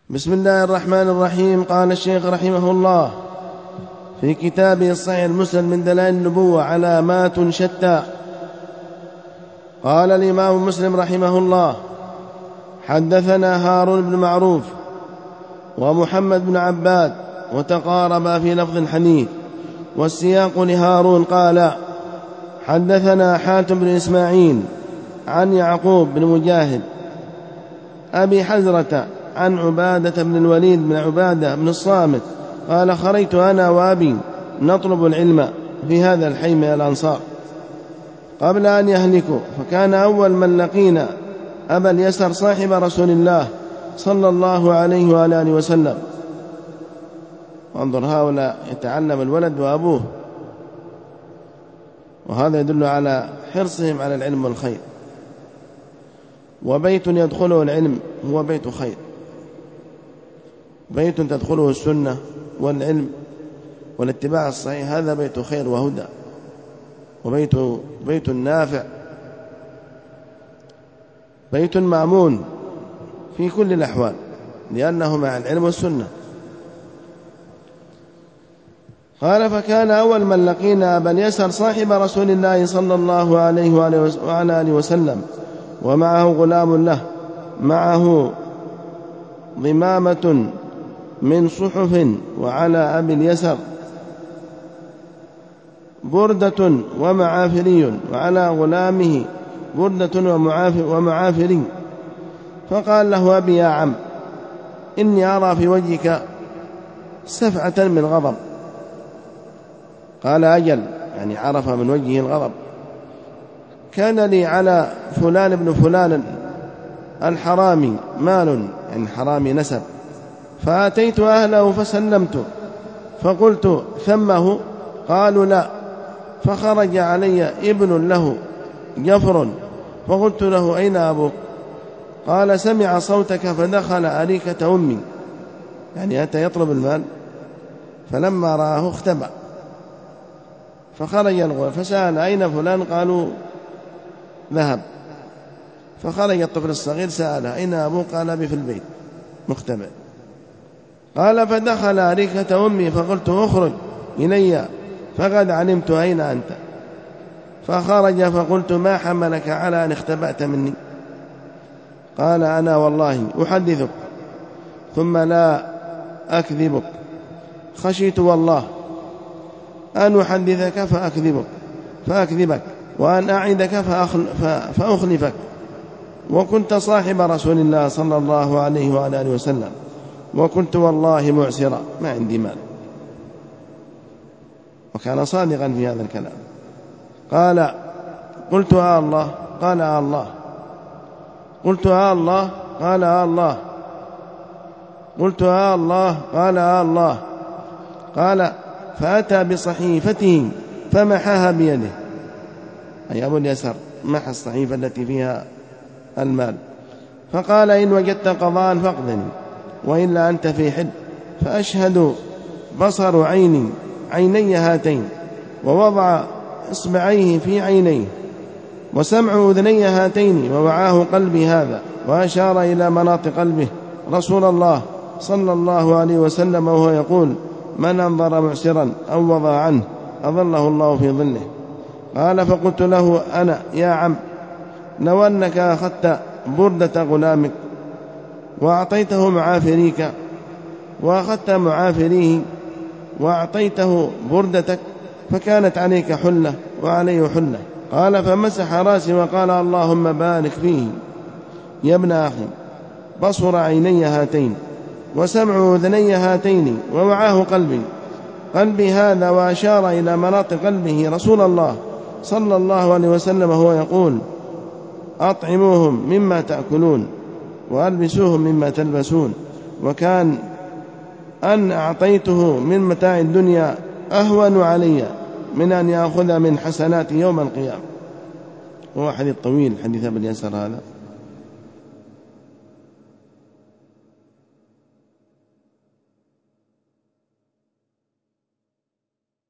بسم الله الرحمن الرحيم. قال الشيخ رحمه الله في كتابه الصحيح المسند من دلائل النبوة علامات شتى. قال الإمام مسلم رحمه الله: حدثنا هارون بن معروف ومحمد بن عباد وتقاربا في لفظ الحديث، والسياق لهارون قال: حدثنا حاتم بن إسماعيل عن يعقوب بن مجاهد أبي حزرة عن عبادة بن الوليد بن عبادة بن الصامت قال: خرجت أنا وأبي نطلب العلم في هذا الحي من الأنصار قبل أن يهلكوا، فكان أول من لقينا أبا اليسر صاحب رسول الله صلى الله عليه وآله وسلم. وانظر، هؤلاء يتعلم الولد وأبوه، وهذا يدل على حرصهم على العلم والخير. وبيت يدخله العلم هو بيت خير، بيت تدخله السنة والعلم والاتباع الصحيح، هذا بيت خير وهدى، وبيت نافع، بيت مأمون في كل الأحوال، لأنه مع العلم والسنة. قال: فكان أول من لقينا أبا اليسر صاحب رسول الله صلى الله عليه وعلى آله وسلم، ومعه غلام له، معه ضمامة من صحف، وعلى أبي اليسر بردة ومعافري، وعلى غلامه بردة ومعافري. فقال له أبي: يا عم، إني أرى في وجهك سفعة من غضب. قال: أجل، يعني عرف من وجهه الغضب. كان لي على فلان بن فلان الحرامي مال، يعني حرامي نسب، فأتيت أهله فسلمت، فقلت: ثمه؟ قالوا: لا. فخرج علي ابن له جفر، فقلت له: أين أبوك؟ قال: سمع صوتك فدخل أريكة أمي، يعني أتى يطلب المال، فلما رآه اختبأ، فخرج الغلام فسأل: أين فلان؟ قالوا: ذهب. فخرج الطفل الصغير سأله: أين أبوك؟ قال: أبي في البيت مختبئ. قال: فدخل أريكة أمي، فقلت: اخرج إلي، فقد علمت أين أنت. فخرج، فقلت: ما حملك على أن اختبأت مني؟ قال: أنا والله أحدثك ثم لا أكذبك، خشيت والله أن أحدثك فأكذبك، وأن أعدك فأخلفك، وكنت صاحب رسول الله صلى الله عليه وآله وسلم، وكنت والله معسرا، ما عندي مال. وكان صادقا في هذا الكلام. قال: قلت: الله؟ قال: الله. قلت: الله؟ قال: الله. قلت: الله؟ قال: الله. قال: فأتى بصحيفته فمحاها بيده، أي أبو اليسر محى الصحيفة التي فيها المال، فقال: إن وجدت قضاء فاقضني، وإلا أنت في حل. فأشهد بصر عيني هاتين، ووضع إصبعيه في عينيه، وسمع أذني هاتين، ووعاه قلبي هذا، وأشار إلى مناط قلبه رسول الله صلى الله عليه وسلم وهو يقول: من أنظر معسرا أو وضع عنه أظله الله في ظله. قال: فقلت له أنا: يا عم، لو أنك أخذت بردة غلامك وأعطيته معافريك، وأخذت معافريه وأعطيته بردتك، فكانت عليك حلة وعليه حلة. قال: فمسح راسي وقال: اللهم بارك فيه يا ابن أخي، بصر عيني هاتين، وسمع أذني هاتين، ووعاه قلبي هذا، وأشار إلى مناط قلبه رسول الله صلى الله عليه وسلم وهو يقول: أطعموهم مما تأكلون، وألبسوهم مما تلبسون. وكان أن أعطيته من متاع الدنيا أهون علي من أن يأخذ من حسنات يوم القيامة. هو حديث طويل، حديث أبي اليسر هذا.